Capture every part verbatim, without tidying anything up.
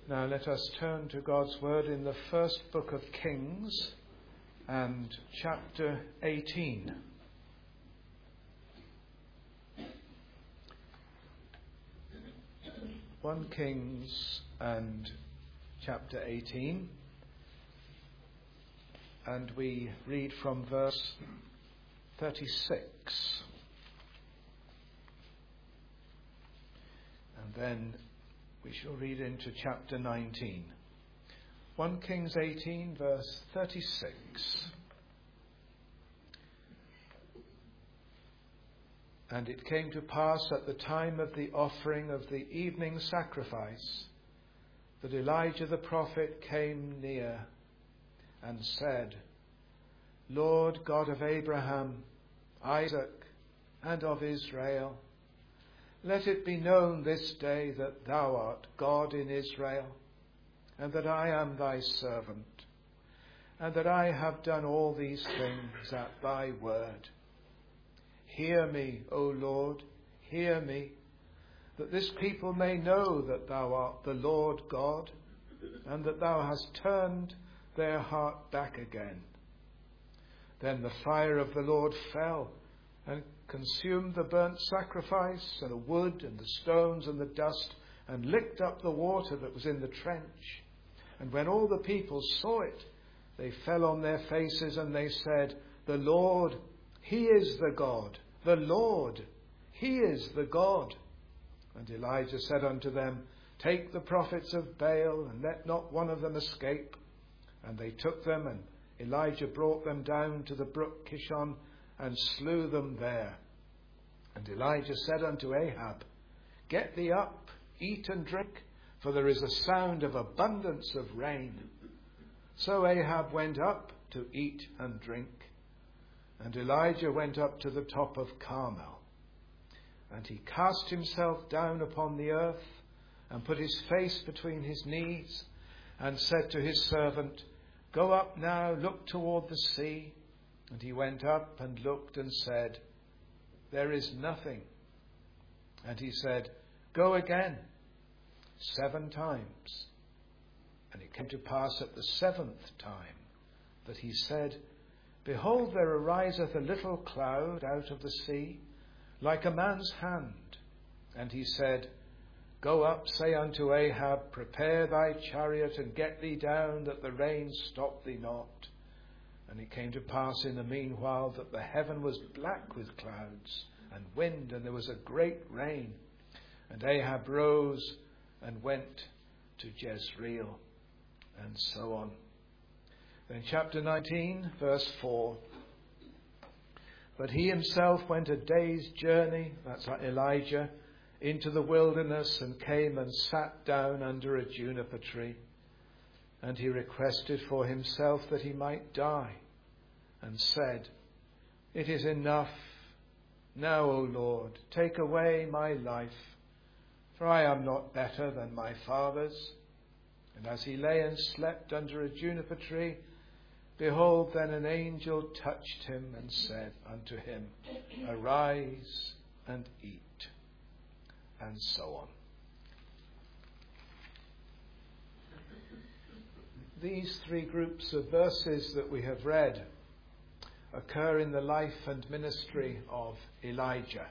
Now let us turn to God's word in the first book of Kings and chapter eighteen. First Kings and chapter eighteen, and we read from verse thirty-six. And then we shall read into chapter nineteen. First Kings eighteen, verse thirty-six. And it came to pass at the time of the offering of the evening sacrifice that Elijah the prophet came near and said, Lord God of Abraham, Isaac, and of Israel, let it be known this day that thou art God in Israel, and that I am thy servant, and that I have done all these things at thy word. Hear me, O Lord, hear me, that this people may know that thou art the Lord God, and that thou hast turned their heart back again. Then the fire of the Lord fell and consumed the burnt sacrifice and the wood and the stones and the dust, and licked up the water that was in the trench. And when all the people saw it, they fell on their faces, and they said, The Lord, he is the God. The Lord, he is the God. And Elijah said unto them, Take the prophets of Baal, and let not one of them escape. And they took them, and Elijah brought them down to the brook Kishon, and slew them there. And Elijah said unto Ahab, Get thee up, eat and drink, for there is a sound of abundance of rain. So Ahab went up to eat and drink. And Elijah went up to the top of Carmel. And he cast himself down upon the earth, and put his face between his knees, and said to his servant, Go up now, look toward the sea. And he went up and looked and said, There is nothing. And he said, Go again, seven times. And it came to pass at the seventh time that he said, Behold, there ariseth a little cloud out of the sea, like a man's hand. And he said, Go up, say unto Ahab, Prepare thy chariot, and get thee down, that the rain stop thee not. And it came to pass in the meanwhile that the heaven was black with clouds and wind, and there was a great rain. And Ahab rose and went to Jezreel, and so on. Then chapter nineteen, verse four. But he himself went a day's journey, that's Elijah, into the wilderness, and came and sat down under a juniper tree. And he requested for himself that he might die, and said, It is enough. Now, O Lord, take away my life, for I am not better than my fathers. And as he lay and slept under a juniper tree, behold, then an angel touched him and said unto him, Arise and eat. And so on. These three groups of verses that we have read occur in the life and ministry of Elijah.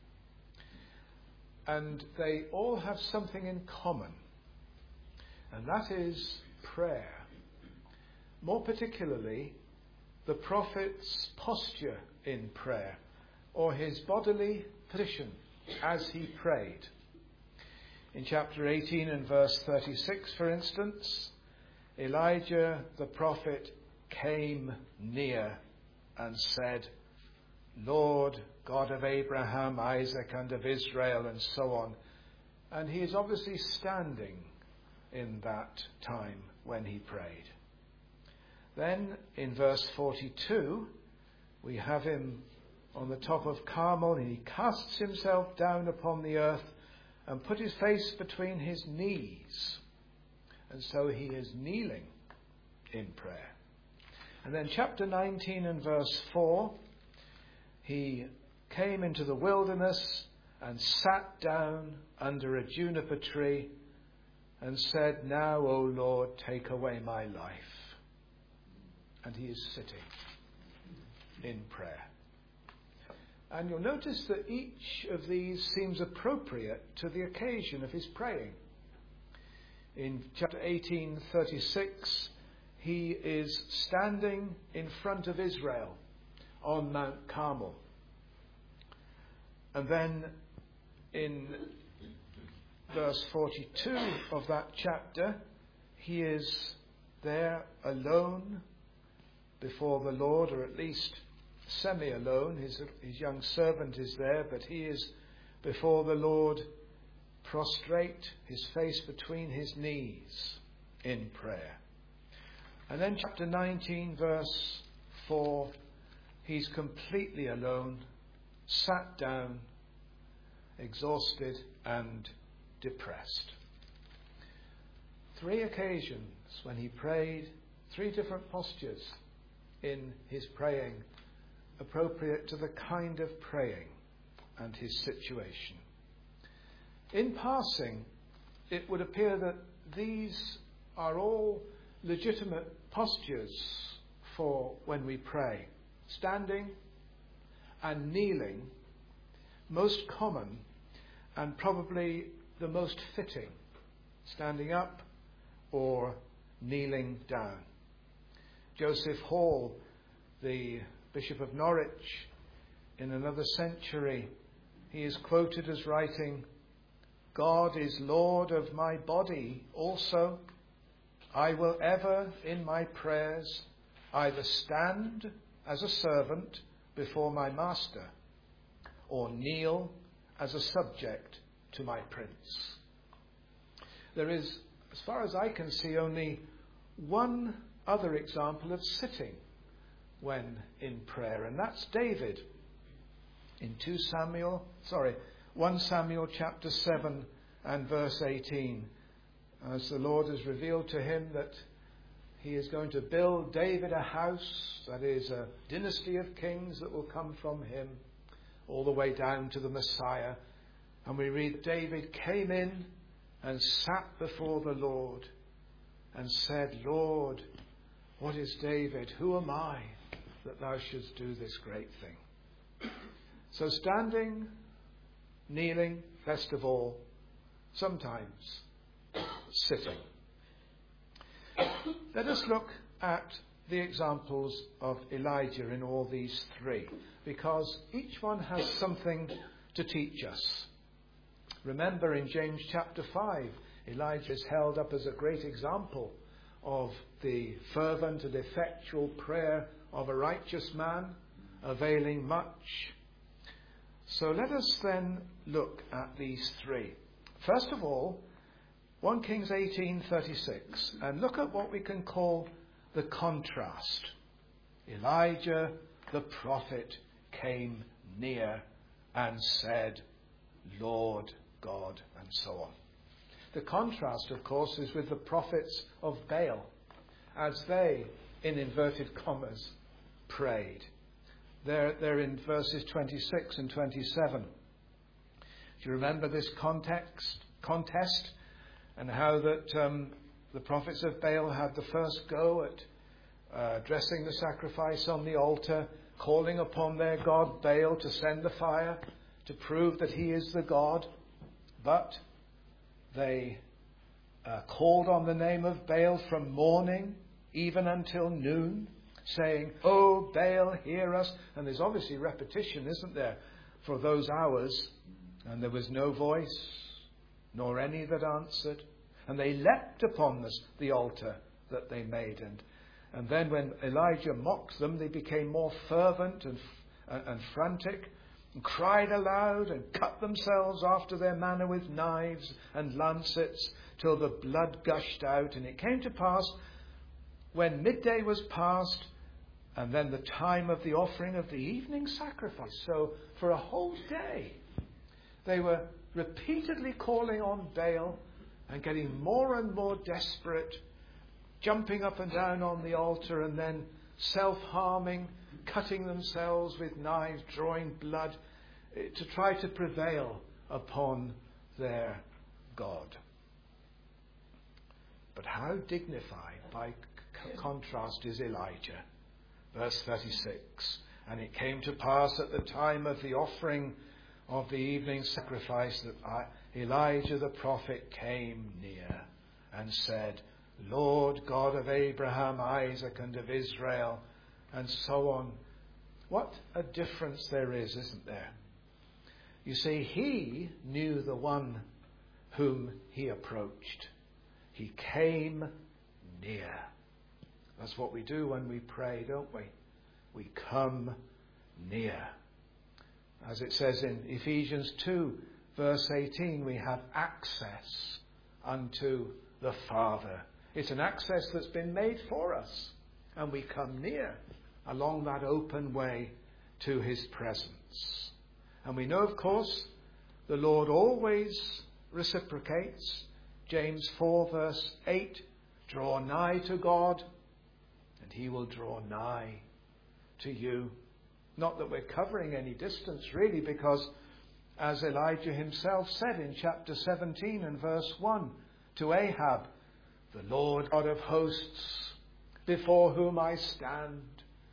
And they all have something in common, and that is prayer. More particularly, the prophet's posture in prayer, or his bodily position as he prayed. In chapter eighteen and verse thirty-six, for instance, Elijah the prophet came near and said, Lord God of Abraham, Isaac, and of Israel, and so on. And he is obviously standing in that time when he prayed. Then in verse forty-two, we have him on the top of Carmel, and he casts himself down upon the earth and put his face between his knees. And so he is kneeling in prayer. And then chapter nineteen and verse four, he came into the wilderness and sat down under a juniper tree, and said, "Now, O Lord, take away my life." And he is sitting in prayer. And you'll notice that each of these seems appropriate to the occasion of his praying. In chapter eighteen thirty-six, he is standing in front of Israel on Mount Carmel. And then in verse forty-two of that chapter, he is there alone before the Lord, or at least semi-alone. His, his young servant is there, but he is before the Lord, prostrate, his face between his knees in prayer. And then chapter nineteen, verse four, he's completely alone, sat down, exhausted and depressed. Three occasions when he prayed, three different postures in his praying, appropriate to the kind of praying and his situation. In passing, it would appear that these are all legitimate postures for when we pray. Standing and kneeling, most common and probably the most fitting, standing up or kneeling down. Joseph Hall, the Bishop of Norwich, in another century, he is quoted as writing, "God is Lord of my body also. I will ever in my prayers either stand as a servant before my master or kneel as a subject to my prince." There is, as far as I can see, only one other example of sitting when in prayer, and that's David in two Samuel, sorry, First Samuel chapter seven and verse eighteen, as the Lord has revealed to him that he is going to build David a house, that is a dynasty of kings that will come from him all the way down to the Messiah. And we read, David came in and sat before the Lord and said, "Lord, what is David? Who am I that thou shouldst do this great thing?" So standing, kneeling, best of all, sometimes sitting. Let us look at the examples of Elijah in all these three, because each one has something to teach us. Remember in James chapter five, Elijah is held up as a great example of the fervent and effectual prayer of a righteous man, availing much. So let us then look at these three. First of all, First Kings eighteen thirty-six, and look at what we can call the contrast. Elijah the prophet came near and said, "Lord God," and so on. The contrast, of course, is with the prophets of Baal, as they, in inverted commas, prayed. They're, they're in verses twenty-six and twenty-seven. Do you remember this context, contest, and how that um, the prophets of Baal had the first go at uh, dressing the sacrifice on the altar, calling upon their god Baal to send the fire to prove that he is the God, but they uh, called on the name of Baal from morning even until noon, saying, "Oh, Baal, hear us." And there's obviously repetition, isn't there, for those hours. And there was no voice, nor any that answered. And they leapt upon this, the altar that they made. And, and then when Elijah mocked them, they became more fervent and, and, and frantic, and cried aloud and cut themselves after their manner with knives and lancets till the blood gushed out. And it came to pass, when midday was past, and then the time of the offering of the evening sacrifice. So for a whole day, they were repeatedly calling on Baal and getting more and more desperate, jumping up and down on the altar and then self-harming, cutting themselves with knives, drawing blood, to try to prevail upon their God. But how dignified, by c- contrast, is Elijah? Verse thirty-six. And it came to pass at the time of the offering of the evening sacrifice that I, Elijah the prophet came near and said, Lord God of Abraham, Isaac, and of Israel, and so on. What a difference there is, isn't there? You see, he knew the one whom he approached. He came near. That's what we do when we pray, don't we? We come near. As it says in Ephesians two, verse eighteen, we have access unto the Father. It's an access that's been made for us, and we come near along that open way to his presence. And we know, of course, the Lord always reciprocates. James four, verse eight, draw nigh to God, and he will draw nigh to you. Not that we're covering any distance, really, because as Elijah himself said in chapter seventeen and verse one to Ahab, the Lord God of hosts, before whom I stand.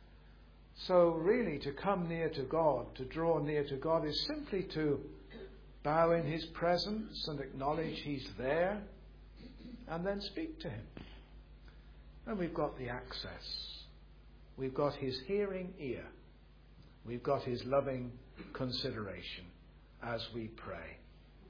So really, to come near to God, to draw near to God, is simply to bow in his presence and acknowledge he's there, and then speak to him. And we've got the access. We've got his hearing ear. We've got his loving consideration as we pray.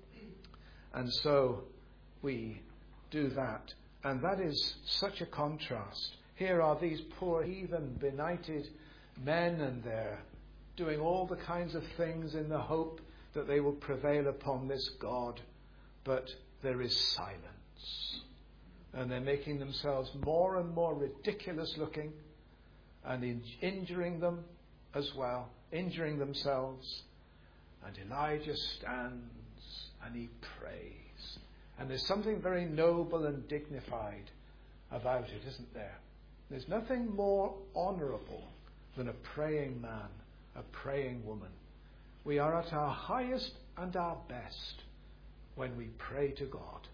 And so we do that. And that is such a contrast. Here are these poor heathen, benighted men, and they're doing all the kinds of things in the hope that they will prevail upon this God. But there is silence. And they're making themselves more and more ridiculous looking, and in- injuring them as well, injuring themselves. And Elijah stands and he prays. And there's something very noble and dignified about it, isn't there? There's nothing more honourable than a praying man, a praying woman. We are at our highest and our best when we pray to God.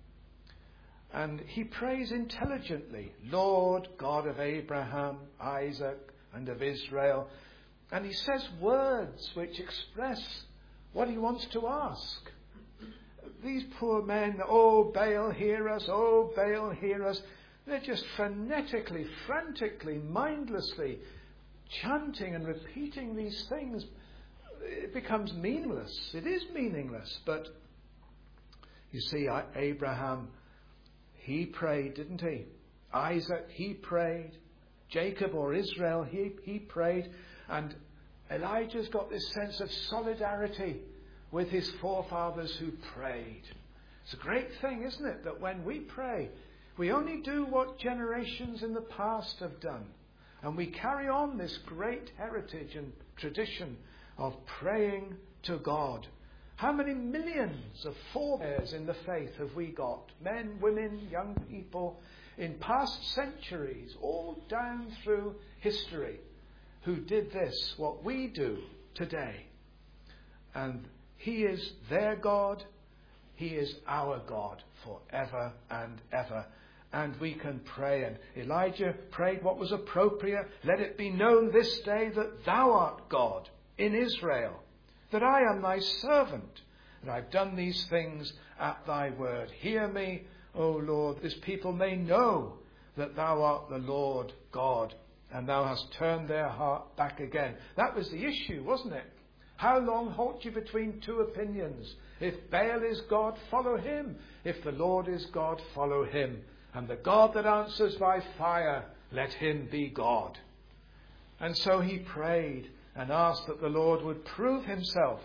And he prays intelligently, Lord God of Abraham, Isaac, and of Israel. And he says words which express what he wants to ask. These poor men, oh Baal, hear us, oh Baal, hear us. They're just frenetically, frantically, mindlessly chanting and repeating these things. It becomes meaningless. It is meaningless. But you see, Abraham, he prayed, didn't he? Isaac, he prayed. Jacob or Israel, he, he prayed. And Elijah's got this sense of solidarity with his forefathers who prayed. It's a great thing, isn't it, that when we pray, we only do what generations in the past have done. And we carry on this great heritage and tradition of praying to God. How many millions of forebears in the faith have we got? Men, women, young people, in past centuries, all down through history, who did this, what we do today. And he is their God. He is our God forever and ever. And we can pray. And Elijah prayed what was appropriate. Let it be known this day that thou art God in Israel, that I am thy servant, and I've done these things at thy word. Hear me, O Lord, this people may know that thou art the Lord God, and thou hast turned their heart back again. That was the issue, wasn't it? How long halt you between two opinions? If Baal is God, follow him. If the Lord is God, follow him. And the God that answers by fire, let him be God. And so he prayed and asked that the Lord would prove himself.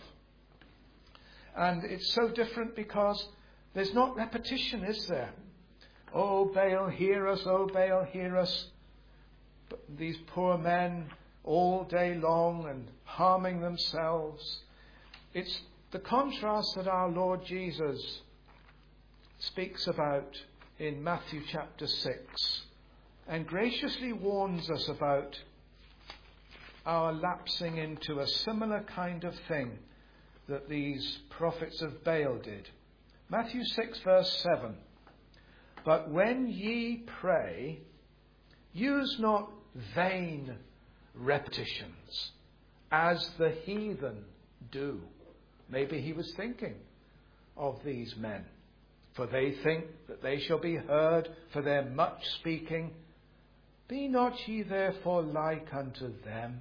And it's so different because there's not repetition, is there? Oh, Baal, hear us, oh, Baal, hear us. But these poor men all day long and harming themselves. It's the contrast that our Lord Jesus speaks about in Matthew chapter six and graciously warns us about our lapsing into a similar kind of thing that these prophets of Baal did. Matthew six verse seven. But when ye pray, use not vain repetitions, as the heathen do. Maybe he was thinking of these men. For they think that they shall be heard for their much speaking. Be not ye therefore like unto them.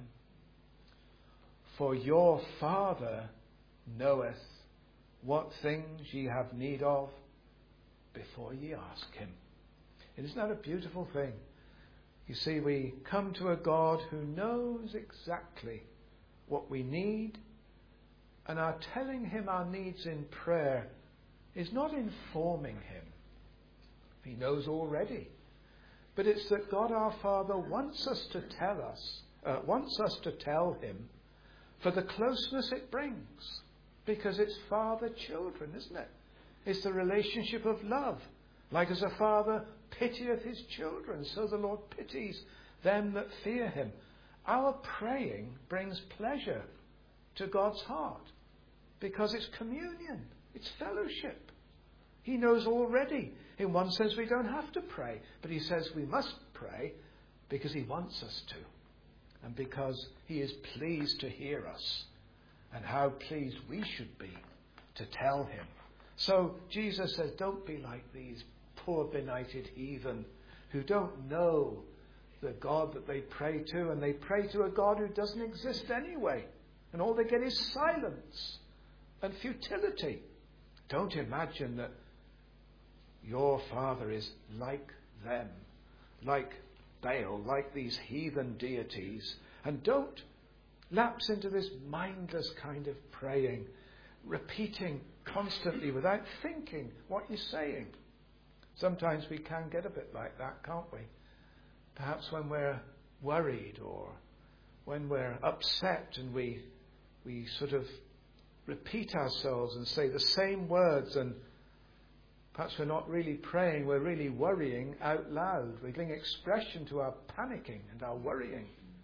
For your Father knoweth what things ye have need of before ye ask him. Isn't that a beautiful thing? You see, we come to a God who knows exactly what we need, and our telling him our needs in prayer is not informing him. He knows already. But it's that God our Father wants us to tell us, uh, wants us to tell him for the closeness it brings. Because it's father-children, isn't it? It's the relationship of love. Like as a father pitieth his children, so the Lord pities them that fear him. Our praying brings pleasure to God's heart because it's communion, it's fellowship. He knows already. In one sense, we don't have to pray, but he says we must pray because he wants us to, and because he is pleased to hear us, and how pleased we should be to tell him. So Jesus says, don't be like these poor benighted heathen who don't know the God that they pray to, and they pray to a God who doesn't exist anyway, and all they get is silence and futility. Don't imagine that your Father is like them, like Baal, like these heathen deities, and don't lapse into this mindless kind of praying, repeating constantly without thinking what you're saying. Sometimes we can get a bit like that, can't we? Perhaps when we're worried or when we're upset and we we sort of repeat ourselves and say the same words, and perhaps we're not really praying, we're really worrying out loud. We're giving expression to our panicking and our worrying.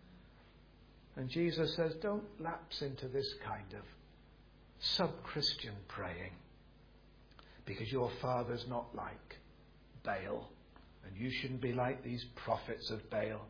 And Jesus says, don't lapse into this kind of sub-Christian praying, because your Father's not like Baal, and you shouldn't be like these prophets of Baal.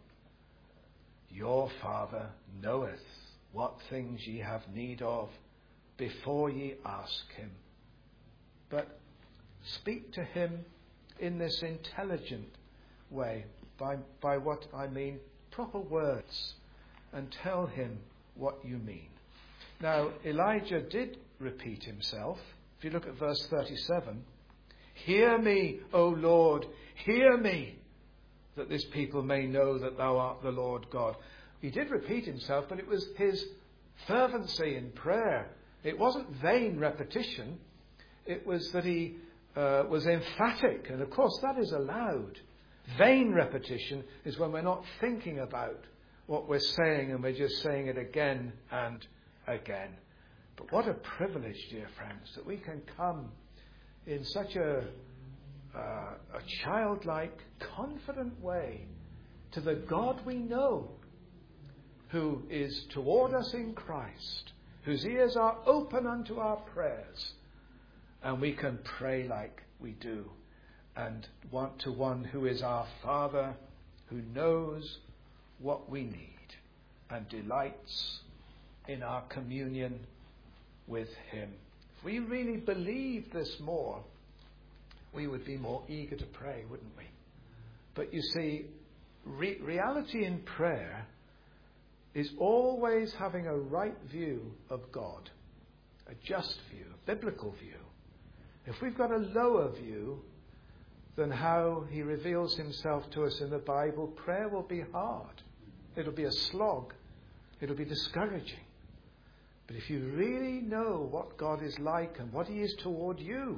Your Father knoweth what things ye have need of before ye ask him. But speak to him in this intelligent way, by, by what I mean proper words, and tell him what you mean. Now, Elijah did repeat himself. If you look at verse thirty-seven, hear me, O Lord, hear me, that this people may know that thou art the Lord God. He did repeat himself, but it was his fervency in prayer. It wasn't vain repetition. It was that he uh, was emphatic. And of course, that is allowed. Vain repetition is when we're not thinking about what we're saying and we're just saying it again and again. But what a privilege, dear friends, that we can come in such a, uh, a childlike, confident way to the God we know, who is toward us in Christ, whose ears are open unto our prayers, and we can pray like we do, and want to one who is our Father, who knows what we need and delights in our communion with him. If we really believed this more, we would be more eager to pray, wouldn't we? But you see, re- reality in prayer is always having a right view of God, a just view, a biblical view. If we've got a lower view than how he reveals himself to us in the Bible, prayer will be hard. It'll be a slog. It'll be discouraging. But if you really know what God is like and what he is toward you,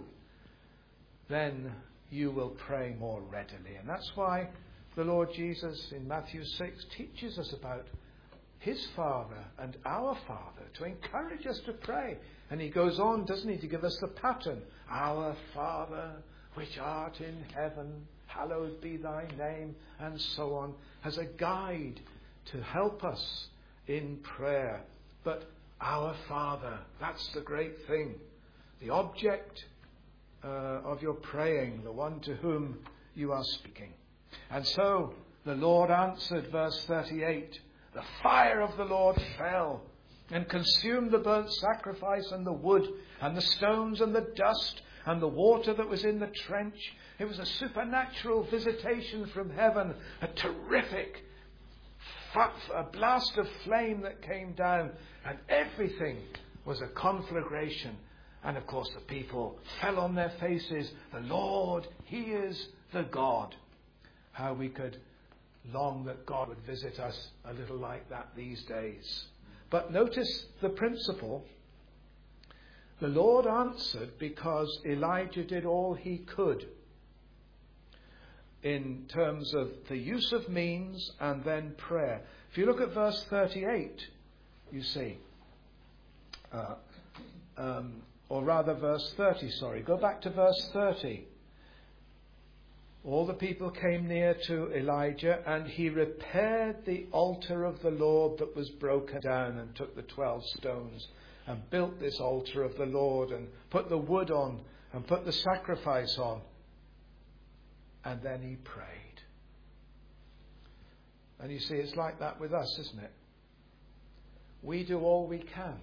then you will pray more readily. And that's why the Lord Jesus in Matthew six teaches us about his Father and our Father, to encourage us to pray. And he goes on, doesn't he, to give us the pattern. Our Father, which art in heaven, hallowed be thy name, and so on, as a guide to help us in prayer. But our Father, that's the great thing. The object uh, of your praying, the one to whom you are speaking. And so the Lord answered, verse thirty-eight, the fire of the Lord fell and consumed the burnt sacrifice and the wood and the stones and the dust and the water that was in the trench. It was a supernatural visitation from heaven, a terrific a blast of flame that came down, and everything was a conflagration. And of course the people fell on their faces. The Lord, He is the God. How we could long that God would visit us a little like that these days. But notice the principle. The Lord answered because Elijah did all he could in terms of the use of means and then prayer. If you look at verse thirty-eight, you see, uh, um, or rather verse thirty, sorry, go back to verse thirty. All the people came near to Elijah, and he repaired the altar of the Lord that was broken down, and took the twelve stones and built this altar of the Lord and put the wood on and put the sacrifice on. And then he prayed. And you see, it's like that with us, isn't it? We do all we can.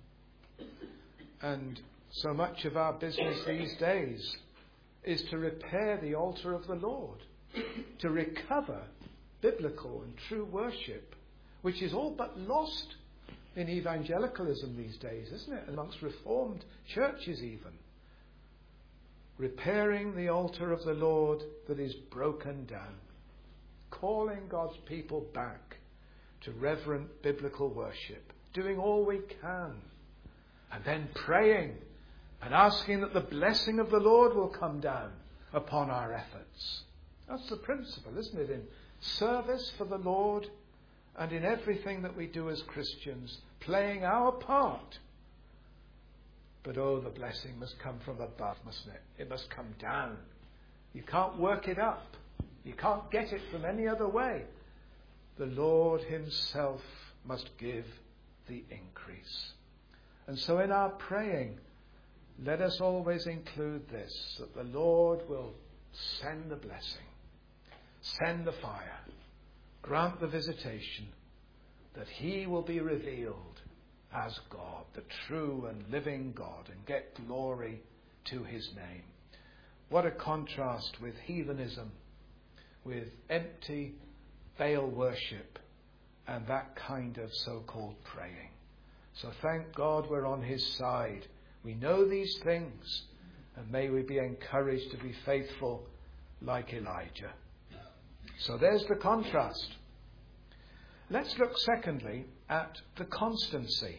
And so much of our business these days is to repair the altar of the Lord, to recover biblical and true worship, which is all but lost in evangelicalism these days, isn't it? Amongst Reformed churches even. Repairing the altar of the Lord that is broken down. Calling God's people back to reverent biblical worship. Doing all we can. And then praying and asking that the blessing of the Lord will come down upon our efforts. That's the principle, isn't it? In service for the Lord and in everything that we do as Christians, playing our part. But oh, the blessing must come from above, mustn't it? It must come down. You can't work it up. You can't get it from any other way. The Lord Himself must give the increase. And so in our praying, let us always include this, that the Lord will send the blessing, send the fire, grant the visitation, that He will be revealed as God, the true and living God, and get glory to His name. What a contrast with heathenism, with empty Baal worship, and that kind of so-called praying. So thank God we're on His side. We know these things, and may we be encouraged to be faithful like Elijah. So there's the contrast. Let's look secondly at the constancy.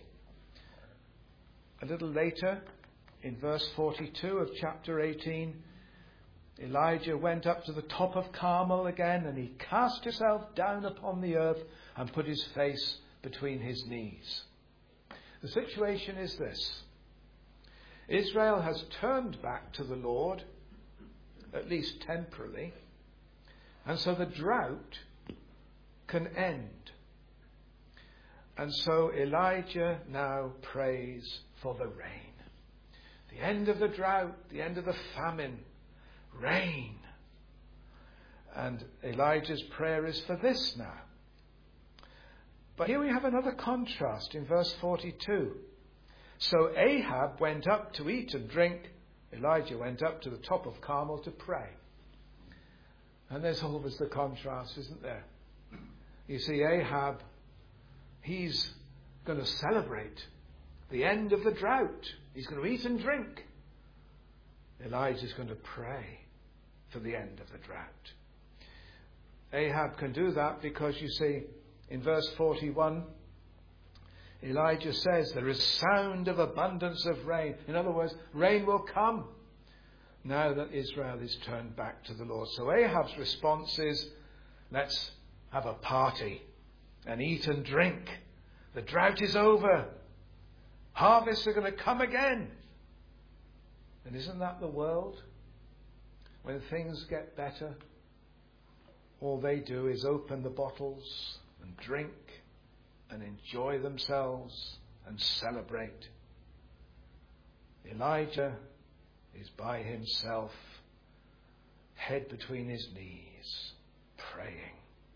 A little later, in verse forty-two of chapter eighteen, Elijah went up to the top of Carmel again, and he cast himself down upon the earth and put his face between his knees. The situation is this. Israel has turned back to the Lord, at least temporarily, and so the drought can end. And so Elijah now prays for the rain. The end of the drought, the end of the famine, rain. And Elijah's prayer is for this now. But here we have another contrast in verse forty-two. So Ahab went up to eat and drink. Elijah went up to the top of Carmel to pray. And there's always the contrast, isn't there? You see, Ahab, he's going to celebrate the end of the drought. He's going to eat and drink. Elijah's going to pray for the end of the drought. Ahab can do that because, you see, in verse forty-one, Elijah says there is sound of abundance of rain. In other words, rain will come now that Israel is turned back to the Lord. So Ahab's response is, let's have a party and eat and drink. The drought is over. Harvests are going to come again. And isn't that the world? When things get better, all they do is open the bottles and drink and enjoy themselves and celebrate. Elijah is by himself, head between his knees, praying.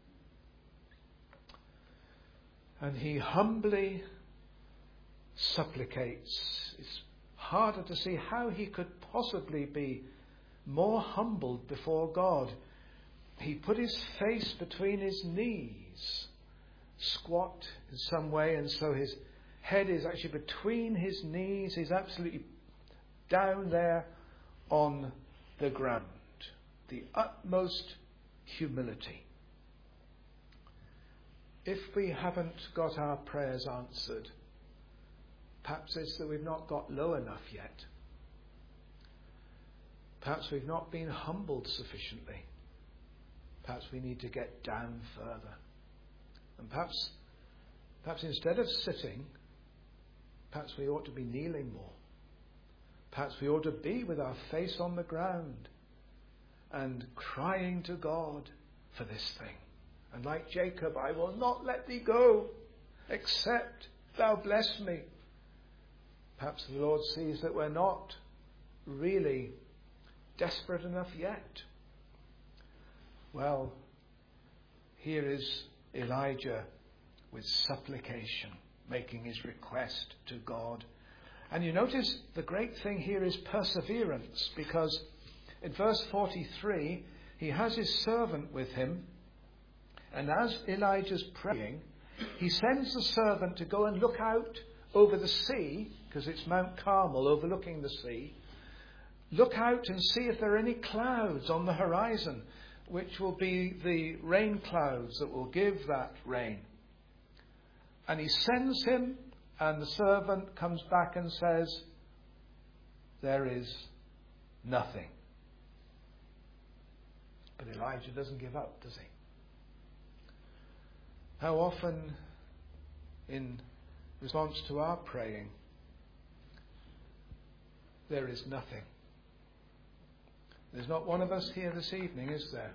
And he humbly supplicates. It's harder to see how he could possibly be more humbled before God. He put his face between his knees, squat in some way, and so his head is actually between his knees. He's absolutely down there on the ground. The utmost humility. If we haven't got our prayers answered, perhaps it's that we've not got low enough yet. Perhaps we've not been humbled sufficiently. Perhaps we need to get down further. And perhaps, perhaps instead of sitting, perhaps we ought to be kneeling more. Perhaps we ought to be with our face on the ground and crying to God for this thing. And like Jacob, I will not let thee go, except thou bless me. Perhaps the Lord sees that we're not really desperate enough yet. Well, here is Elijah with supplication, making his request to God. And you notice the great thing here is perseverance, because in verse forty-three, he has his servant with him, and as Elijah's praying, he sends the servant to go and look out over the sea, because it's Mount Carmel overlooking the sea. Look out and see if there are any clouds on the horizon, which will be the rain clouds that will give that rain. And he sends him, and the servant comes back and says, there is nothing. But Elijah doesn't give up, does he? How often, in response to our praying, there is nothing. There's not one of us here this evening, is there?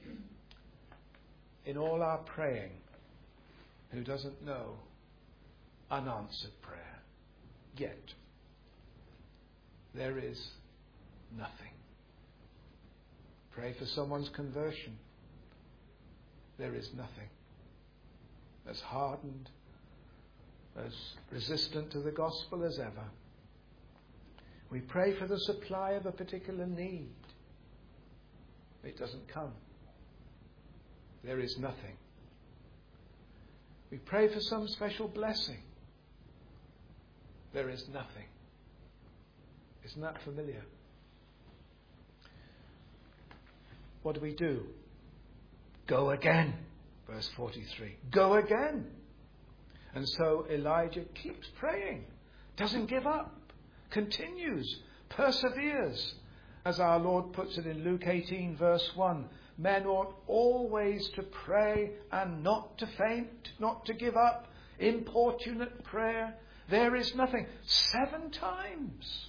In all our praying, who doesn't know unanswered prayer yet? There is nothing. Pray for someone's conversion. There is nothing. As hardened, as resistant to the gospel as ever. We pray for the supply of a particular need. It doesn't come. There is nothing. We pray for some special blessing. There is nothing. Isn't that familiar? What do we do? Go again. Verse forty-three. Go again. And so Elijah keeps praying. Doesn't give up. Continues. Perseveres. As our Lord puts it in Luke eighteen verse one. Men ought always to pray and not to faint, not to give up. Importunate prayer. There is nothing. Seven times.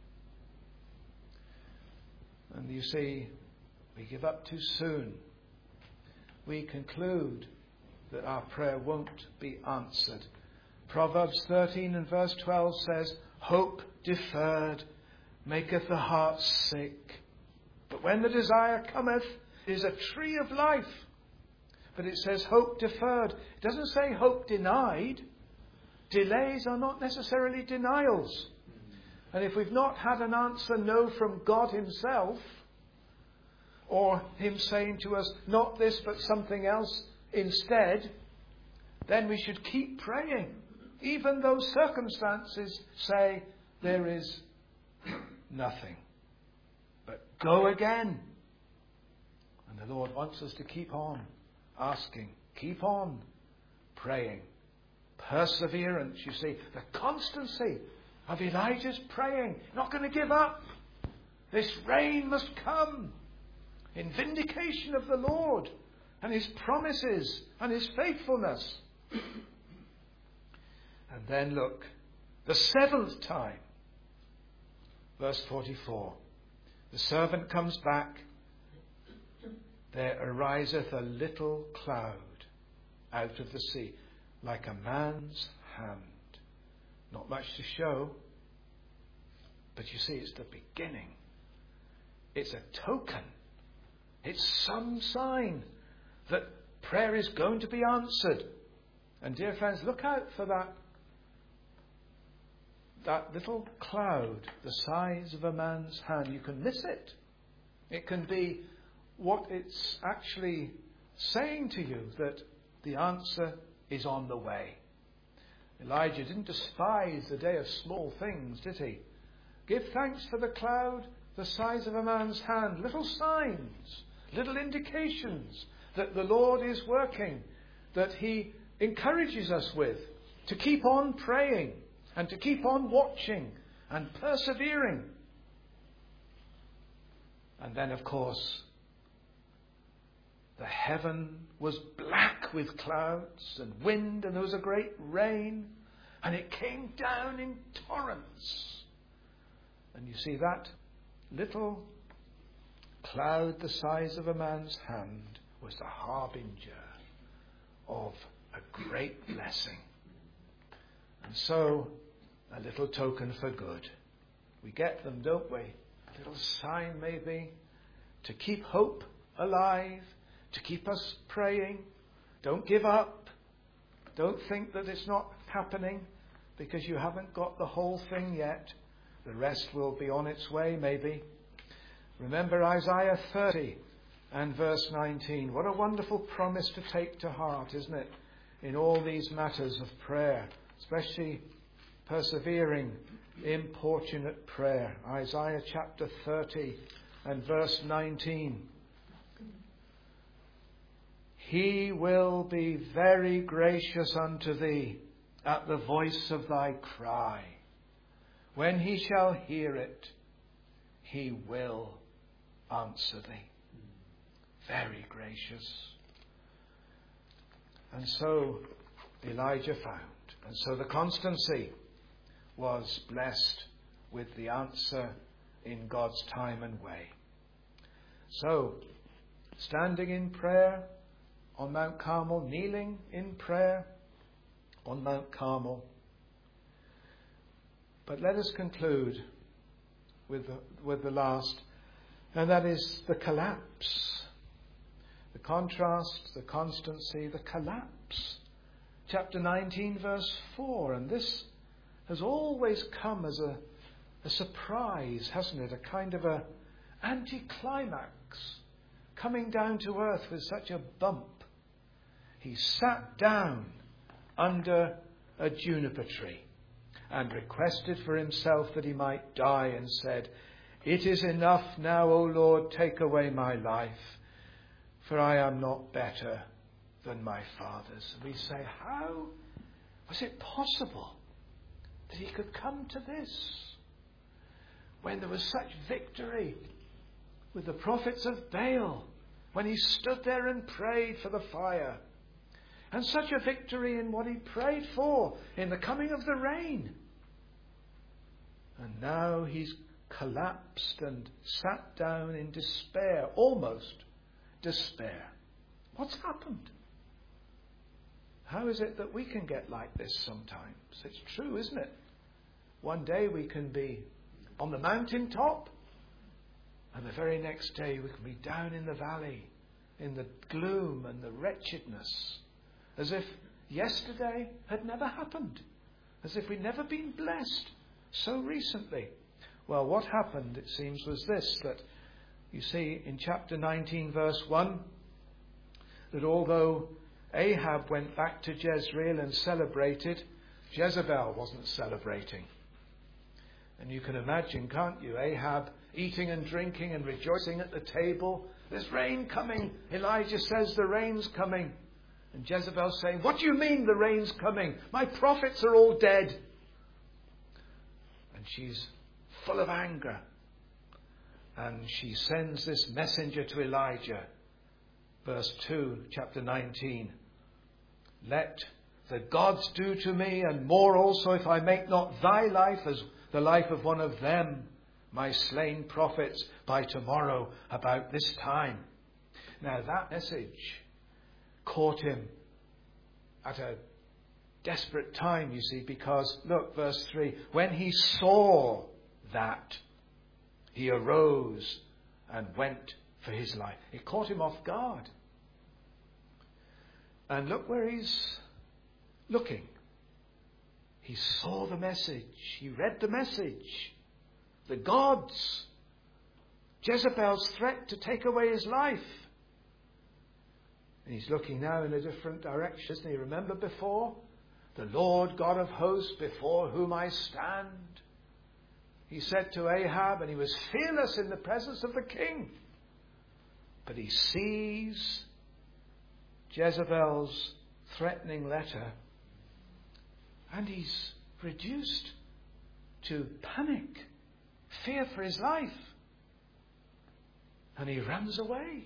And you see, we give up too soon. We conclude that our prayer won't be answered. Proverbs thirteen and verse twelve says, hope deferred maketh the heart sick. But when the desire cometh, it is a tree of life. But it says hope deferred. It doesn't say hope denied. Delays are not necessarily denials. And if we've not had an answer no from God himself, or him saying to us, not this but something else instead, then we should keep praying. Even though circumstances say there is nothing. But go again. And the Lord wants us to keep on asking, keep on praying. Perseverance, you see, the constancy of Elijah's praying. Not going to give up. This rain must come in vindication of the Lord and his promises and his faithfulness. And then look, the seventh time, verse forty-four. The servant comes back. There ariseth a little cloud out of the sea, like a man's hand. Not much to show. But you see, it's the beginning. It's a token. It's some sign that prayer is going to be answered. And dear friends, look out for that, that little cloud the size of a man's hand. You can miss it. It can be what it's actually saying to you, that the answer is on the way. Elijah didn't despise the day of small things, did he? Give thanks for the cloud the size of a man's hand. Little signs, little indications that the Lord is working, that he encourages us with to keep on praying and to keep on watching and persevering. And then, of course, the heaven was black with clouds and wind, and there was a great rain, and it came down in torrents. And you see, that little cloud the size of a man's hand was the harbinger of a great blessing. And so, a little token for good. We get them, don't we? A little sign maybe to keep hope alive, to keep us praying. Don't give up. Don't think that it's not happening because you haven't got the whole thing yet. The rest will be on its way, maybe. Remember Isaiah thirty and verse nineteen. What a wonderful promise to take to heart, isn't it? In all these matters of prayer, especially persevering, importunate prayer. Isaiah chapter thirty and verse nineteen. He will be very gracious unto thee at the voice of thy cry. When he shall hear it, he will answer thee. Very gracious. And so Elijah found. And so the constancy was blessed with the answer in God's time and way. So, standing in prayer on Mount Carmel, kneeling in prayer on Mount Carmel. But let us conclude with the, with the last, and that is the collapse. The contrast, the constancy, the collapse. Chapter nineteen, verse four. And this has always come as a, a surprise, hasn't it? A kind of a anticlimax, coming down to earth with such a bump. He sat down under a juniper tree and requested for himself that he might die, and said, "It is enough now, O Lord, take away my life, for I am not better than my fathers." And we say, how was it possible that he could come to this when there was such victory with the prophets of Baal, when he stood there and prayed for the fire, and such a victory in what he prayed for, in the coming of the rain? And now he's collapsed and sat down in despair, almost despair. What's happened? How is it that we can get like this sometimes? It's true, isn't it? One day we can be on the mountaintop, and the very next day we can be down in the valley, in the gloom and the wretchedness, as if yesterday had never happened, as if we'd never been blessed so recently. Well, what happened, it seems, was this, that you see in chapter nineteen, verse one, that although Ahab went back to Jezreel and celebrated, Jezebel wasn't celebrating. And you can imagine, can't you, Ahab eating and drinking and rejoicing at the table. There's rain coming. Elijah says the rain's coming. And Jezebel saying, "What do you mean the rain's coming? My prophets are all dead." And she's full of anger. And she sends this messenger to Elijah. Verse two, chapter nineteen. "Let the gods do to me, and more also, if I make not thy life as the life of one of them, my slain prophets, by tomorrow about this time." Now that message caught him at a desperate time, you see, because, look, verse three, when he saw that. He arose and went for his life. It caught him off guard. And look where he's looking. He saw the message. He read the message. The gods. Jezebel's threat to take away his life. And he's looking now in a different direction, isn't he? Remember before? The Lord God of hosts, before whom I stand. He said to Ahab, and he was fearless in the presence of the king. But he sees Jezebel's threatening letter, and he's reduced to panic, fear for his life. And he runs away.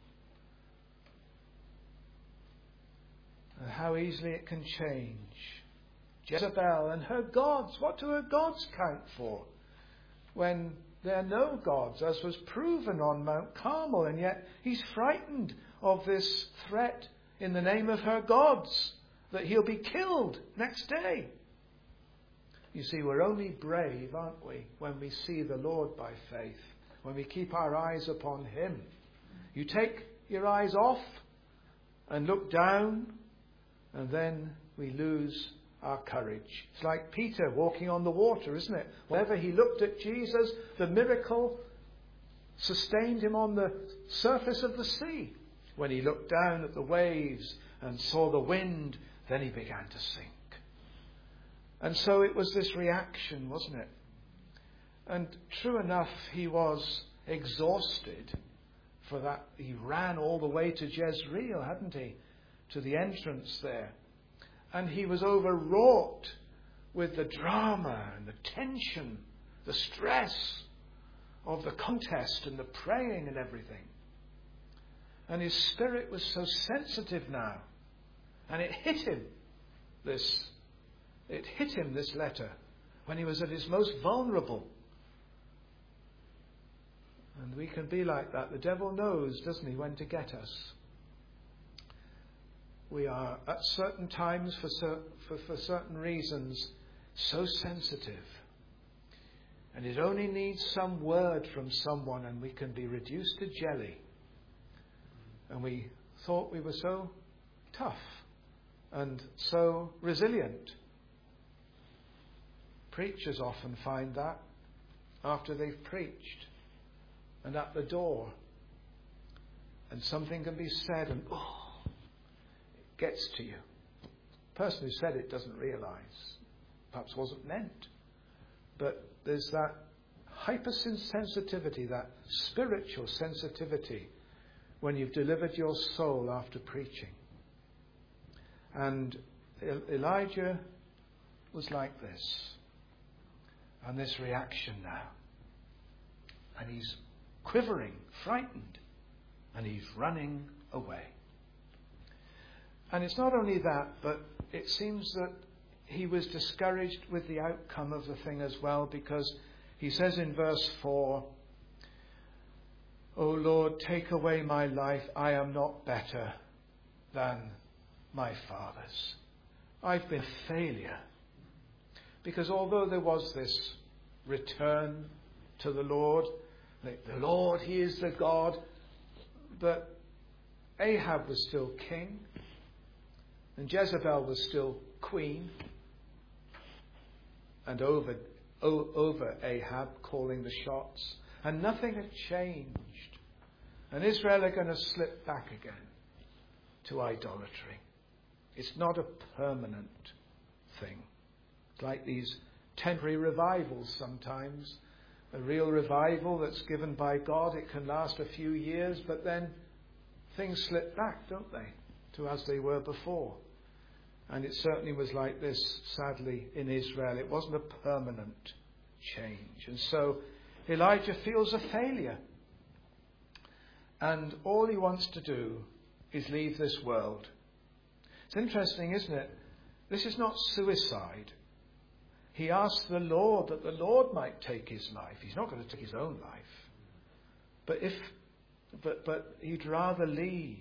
And how easily it can change. Jezebel and her gods. What do her gods count for? When there are no gods, as was proven on Mount Carmel. And yet he's frightened of this threat in the name of her gods, that he'll be killed next day. You see, we're only brave, aren't we, when we see the Lord by faith, when we keep our eyes upon him. You take your eyes off and look down, and then we lose our courage. It's like Peter walking on the water, isn't it? Whenever he looked at Jesus, the miracle sustained him on the surface of the sea. When he looked down at the waves and saw the wind, then he began to sink. And so it was this reaction, wasn't it? And true enough, he was exhausted for that. He ran all the way to Jezreel, hadn't he? To the entrance there. And he was overwrought with the drama and the tension, the stress of the contest and the praying and everything. And his spirit was so sensitive now. And it hit him, this, it hit him, this letter, when he was at his most vulnerable. And we can be like that. The devil knows, doesn't he, when to get us. We are, at certain times, for, cer- for, for certain reasons, so sensitive. And it only needs some word from someone and we can be reduced to jelly. And we thought we were so tough and so resilient. Preachers often find that after they've preached and at the door. And something can be said and, oh, gets to you. The person who said it doesn't realise. Perhaps wasn't meant. But there's that hypersensitivity, that spiritual sensitivity when you've delivered your soul after preaching. And Elijah was like this. And this reaction now. And he's quivering, frightened. And he's running away. And it's not only that, but it seems that he was discouraged with the outcome of the thing as well, because he says in verse four, O Lord, take away my life. I am not better than my fathers. I've been a failure. Because although there was this return to the Lord, like the Lord, he is the God, but Ahab was still king. And Jezebel was still queen. And over, o- over Ahab calling the shots. And nothing had changed. And Israel are going to slip back again to idolatry. It's not a permanent thing. It's like these temporary revivals sometimes. A real revival that's given by God, it can last a few years, but then things slip back, don't they, to as they were before. And it certainly was like this, sadly, in Israel. It wasn't a permanent change. And so Elijah feels a failure. And all he wants to do is leave this world. It's interesting, isn't it? This is not suicide. He asks the Lord that the Lord might take his life. He's not going to take his own life. But if, but, but he'd rather leave.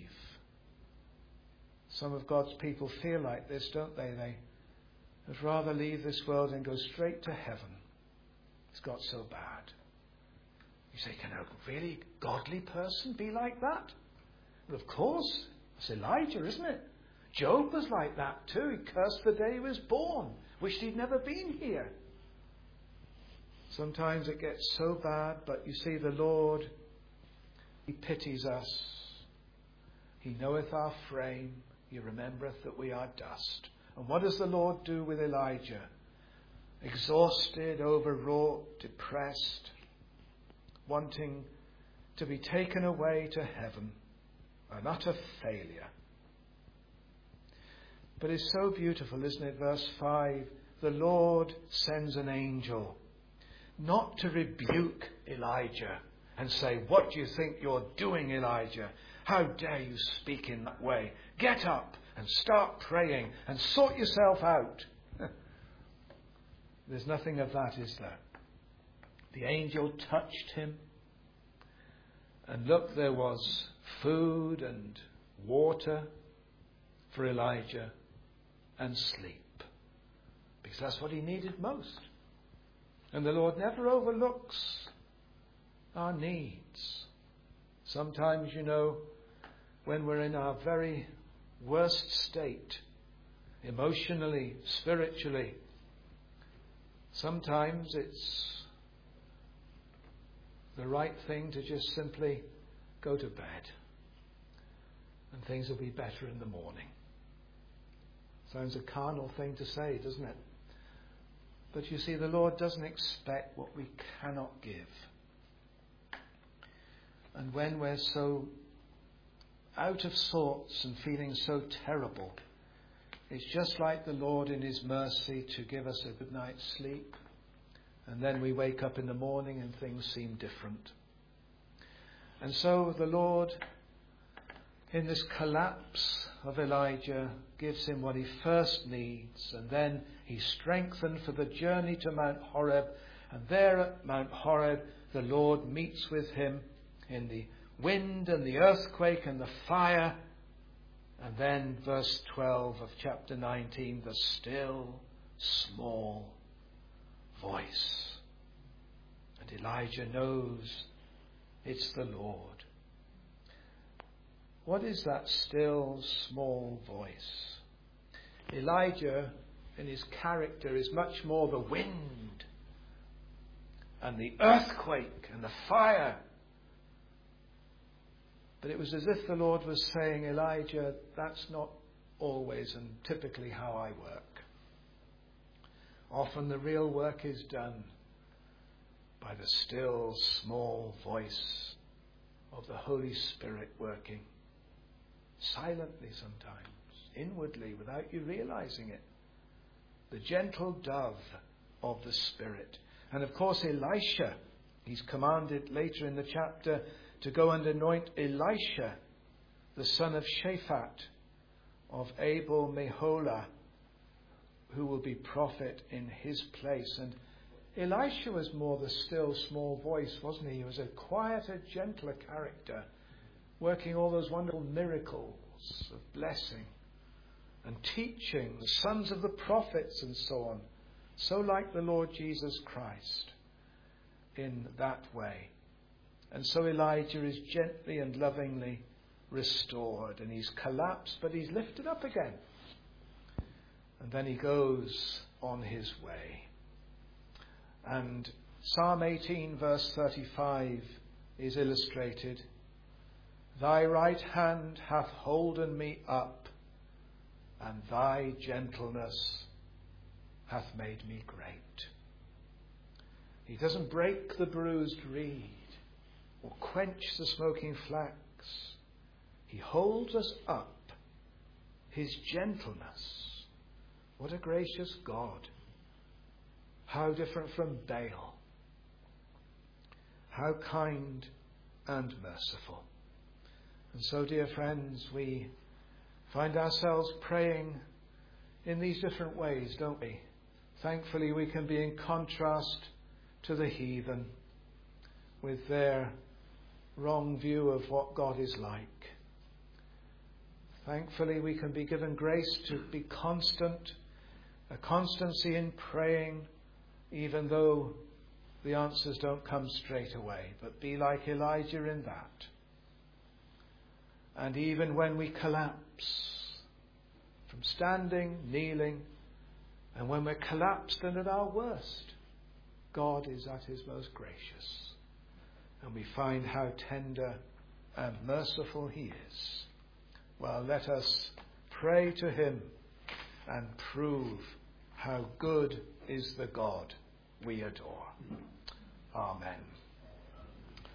Some of God's people feel like this, don't they? They would rather leave this world and go straight to heaven. It's got so bad. You say, can a really godly person be like that? Well, of course. It's Elijah, isn't it? Job was like that too. He cursed the day he was born. Wished he'd never been here. Sometimes it gets so bad, but you see, the Lord, He pities us. He knoweth our frame. He remembereth that we are dust. And what does the Lord do with Elijah? Exhausted, overwrought, depressed, wanting to be taken away to heaven. An utter failure. But it's so beautiful, isn't it? Verse five, the Lord sends an angel, not to rebuke Elijah and say, what do you think you're doing, Elijah? How dare you speak in that way? Get up and start praying and sort yourself out. There's nothing of that, is there? The angel touched him, and look, there was food and water for Elijah and sleep, because that's what he needed most. And the Lord never overlooks our needs. Sometimes, you know, when we're in our very worst state, emotionally, spiritually, sometimes it's the right thing to just simply go to bed, and things will be better in the morning. Sounds a carnal thing to say, doesn't it? But you see, the Lord doesn't expect what we cannot give. And when we're so out of sorts and feeling so terrible, it's just like the Lord in His mercy to give us a good night's sleep. And then we wake up in the morning and things seem different. And so the Lord, in this collapse of Elijah, gives him what he first needs, and then he's strengthened for the journey to Mount Horeb. And there at Mount Horeb, the Lord meets with him in the wind and the earthquake and the fire. And then verse twelve of chapter nineteen, the still small voice. And Elijah knows it's the Lord. What is that still small voice? Elijah, in his character, is much more the wind and the earthquake and the fire. But it was as if the Lord was saying, Elijah, that's not always and typically how I work. Often the real work is done by the still small voice of the Holy Spirit working. Silently sometimes, inwardly, without you realizing it. The gentle dove of the Spirit. And of course Elisha, he's commanded later in the chapter to go and anoint Elisha, the son of Shaphat, of Abel Meholah, who will be prophet in his place. And Elisha was more the still small voice, wasn't he? He was a quieter, gentler character, working all those wonderful miracles of blessing and teaching the sons of the prophets and so on. So like the Lord Jesus Christ in that way. And so Elijah is gently and lovingly restored, and he's collapsed, but he's lifted up again. And then he goes on his way. And Psalm eighteen verse thirty-five is illustrated. Thy right hand hath holden me up, and thy gentleness hath made me great. He doesn't break the bruised reed or quench the smoking flax. He holds us up. His gentleness. What a gracious God. How different from Baal. How kind and merciful. And so, dear friends, we find ourselves praying in these different ways, don't we? Thankfully, we can be in contrast to the heathen with their wrong view of what God is like. Thankfully, we can be given grace to be constant, a constancy in praying, even though the answers don't come straight away, but be like Elijah in that. And even when we collapse, from standing, kneeling, and when we're collapsed and at our worst, God is at his most gracious. And we find how tender and merciful he is. Well, let us pray to him and prove how good is the God we adore. Amen.